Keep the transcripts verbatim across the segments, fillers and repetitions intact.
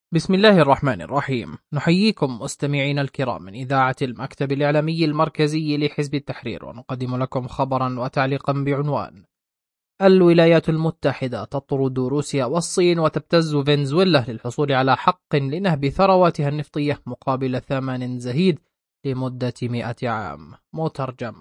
بسم الله الرحمن الرحيم. نحييكم مستمعينا الكرام من إذاعة المكتب الإعلامي المركزي لحزب التحرير، ونقدم لكم خبرا وتعليقا بعنوان: الولايات المتحدة تطرد روسيا والصين وتبتز فنزويلا للحصول على حق لنهب ثرواتها النفطية مقابل ثمن زهيد لمدة مئة عام. مترجم.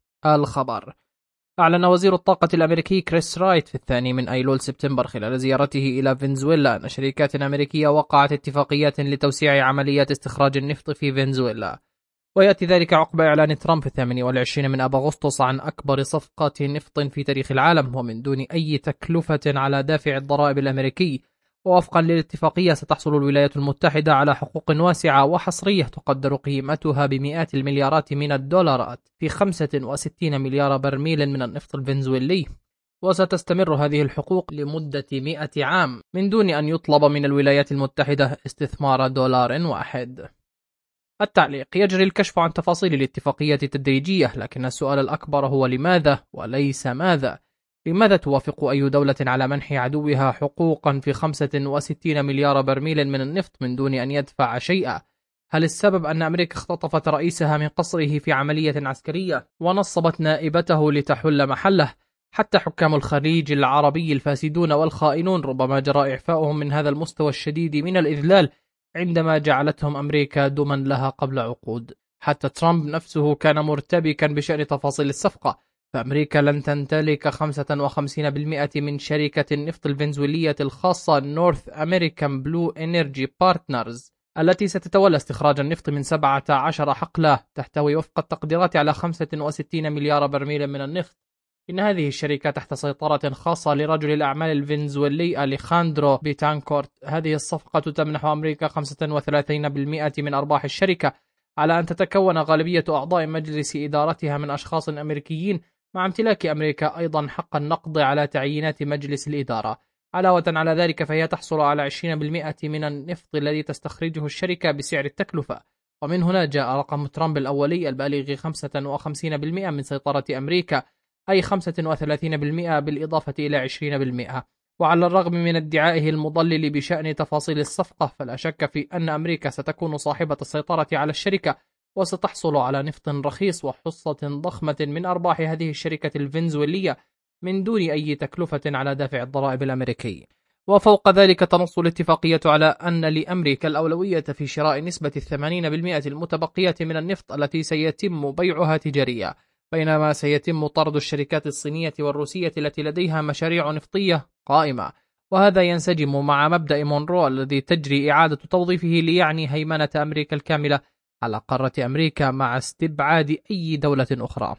الخبر: أعلن وزير الطاقة الأمريكي كريس رايت في الثاني من أيلول سبتمبر خلال زيارته إلى فنزويلا أن شركات أمريكية وقعت اتفاقيات لتوسيع عمليات استخراج النفط في فنزويلا، ويأتي ذلك عقب إعلان ترامب في الثامن والعشرين من أب أغسطس عن أكبر صفقة نفط في تاريخ العالم ومن دون أي تكلفة على دافع الضرائب الأمريكي. ووفقا للاتفاقية ستحصل الولايات المتحدة على حقوق واسعة وحصرية تقدر قيمتها بمئات المليارات من الدولارات في خمسة وستين مليار برميل من النفط الفنزويلي، وستستمر هذه الحقوق لمدة مئة عام من دون أن يطلب من الولايات المتحدة استثمار دولار واحد. التعليق: يجري الكشف عن تفاصيل الاتفاقية تدريجية، لكن السؤال الأكبر هو لماذا وليس ماذا؟ لماذا توافق أي دولة على منح عدوها حقوقا في خمسة وستين مليار برميل من النفط من دون أن يدفع شيئا؟ هل السبب أن أمريكا اختطفت رئيسها من قصره في عملية عسكرية ونصبت نائبته لتحل محله؟ حتى حكام الخليج العربي الفاسدون والخائنون ربما جرى إعفاؤهم من هذا المستوى الشديد من الإذلال عندما جعلتهم أمريكا دما لها قبل عقود. حتى ترامب نفسه كان مرتبكا بشأن تفاصيل الصفقة، فأمريكا لن تمتلك خمسة وخمسين بالمئة من شركة النفط الفنزويلية الخاصة نورث أمريكان بلو إنرجي بارتنرز التي ستتولى استخراج النفط من سبعة عشر حقلة تحتوي وفق التقديرات على خمسة وستين مليار برميل من النفط. إن هذه الشركة تحت سيطرة خاصة لرجل الأعمال الفنزويلي أليخاندرو بيتانكورت. هذه الصفقة تمنح أمريكا خمسة وثلاثين بالمئة من أرباح الشركة، على أن تتكون غالبية أعضاء مجلس إدارتها من أشخاص أمريكيين، مع امتلاك أمريكا أيضا حق النقض على تعيينات مجلس الإدارة. علاوة على ذلك فهي تحصل على عشرين بالمئة من النفط الذي تستخرجه الشركة بسعر التكلفة، ومن هنا جاء رقم ترامب الأولي البالغ خمسة وخمسين بالمئة من سيطرة أمريكا، أي خمسة وثلاثين بالمئة بالإضافة إلى عشرين بالمئة. وعلى الرغم من ادعائه المضلل بشأن تفاصيل الصفقة، فلا شك في أن أمريكا ستكون صاحبة السيطرة على الشركة، وستحصل على نفط رخيص وحصة ضخمة من أرباح هذه الشركة الفنزويلية من دون أي تكلفة على دافع الضرائب الأمريكي. وفوق ذلك تنص الاتفاقية على أن لأمريكا الأولوية في شراء نسبة الثمانين بالمئة المتبقية من النفط التي سيتم بيعها تجارية، بينما سيتم طرد الشركات الصينية والروسية التي لديها مشاريع نفطية قائمة. وهذا ينسجم مع مبدأ مونرو الذي تجري إعادة توظيفه ليعني هيمنة أمريكا الكاملة على قارة أمريكا مع استبعاد أي دولة أخرى.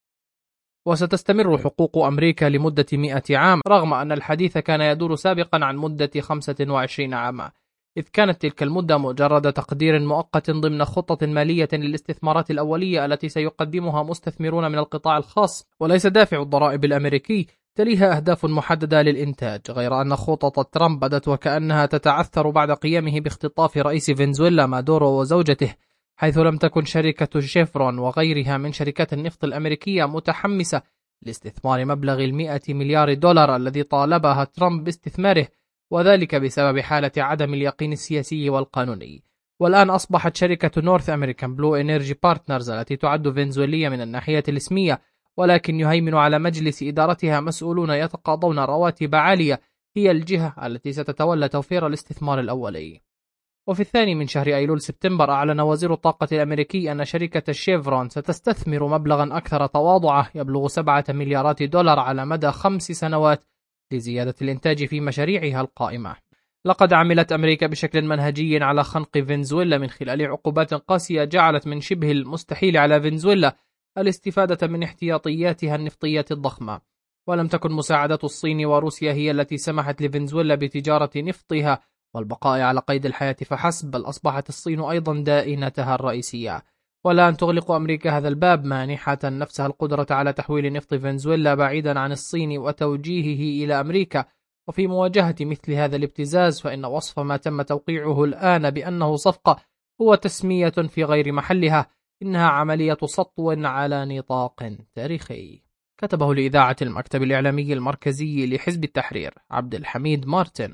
وستستمر حقوق أمريكا لمدة مئة عام، رغم أن الحديث كان يدور سابقا عن مدة خمسة وعشرين عاما، إذ كانت تلك المدة مجرد تقدير مؤقت ضمن خطة مالية للاستثمارات الأولية التي سيقدمها مستثمرون من القطاع الخاص وليس دافع الضرائب الأمريكي. تليها أهداف محددة للإنتاج، غير أن خطط ترامب بدت وكأنها تتعثر بعد قيامه باختطاف رئيس فنزويلا مادورو وزوجته، حيث لم تكن شركة شيفرون وغيرها من شركات النفط الأمريكية متحمسة لاستثمار مبلغ المئة مليار دولار الذي طالبها ترامب باستثماره، وذلك بسبب حالة عدم اليقين السياسي والقانوني. والآن أصبحت شركة نورث أمريكان بلو إنرجي بارتنرز التي تعد فنزويلية من الناحية الاسمية، ولكن يهيمن على مجلس إدارتها مسؤولون يتقاضون رواتب عالية، هي الجهة التي ستتولى توفير الاستثمار الأولي. وفي الثاني من شهر أيلول سبتمبر أعلن وزير الطاقة الأمريكي أن شركة شيفرون ستستثمر مبلغا أكثر تواضعه يبلغ سبعة مليارات دولار على مدى خمس سنوات لزيادة الإنتاج في مشاريعها القائمة. لقد عملت أمريكا بشكل منهجي على خنق فنزويلا من خلال عقوبات قاسية جعلت من شبه المستحيل على فنزويلا الاستفادة من احتياطياتها النفطية الضخمة. ولم تكن مساعدة الصين وروسيا هي التي سمحت لفنزويلا بتجارة نفطها والبقاء على قيد الحياة فحسب، بل أصبحت الصين أيضا دائنتها الرئيسية. والآن تغلق أمريكا هذا الباب مانحة نفسها القدرة على تحويل نفط فنزويلا بعيدا عن الصين وتوجيهه إلى أمريكا. وفي مواجهة مثل هذا الابتزاز فإن وصف ما تم توقيعه الآن بأنه صفقة هو تسمية في غير محلها، إنها عملية سطو على نطاق تاريخي. كتبه لإذاعة المكتب الإعلامي المركزي لحزب التحرير عبد الحميد مارتن.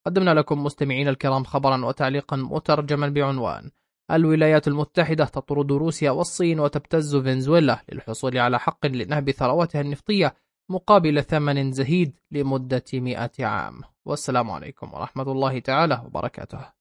قدمنا لكم مستمعين الكرام خبرا وتعليقا مترجما بعنوان: الولايات المتحدة تطرد روسيا والصين وتبتز فنزويلا للحصول على حق لنهب ثرواتها النفطية مقابل ثمن زهيد لمدة مئة عام. والسلام عليكم ورحمة الله تعالى وبركاته.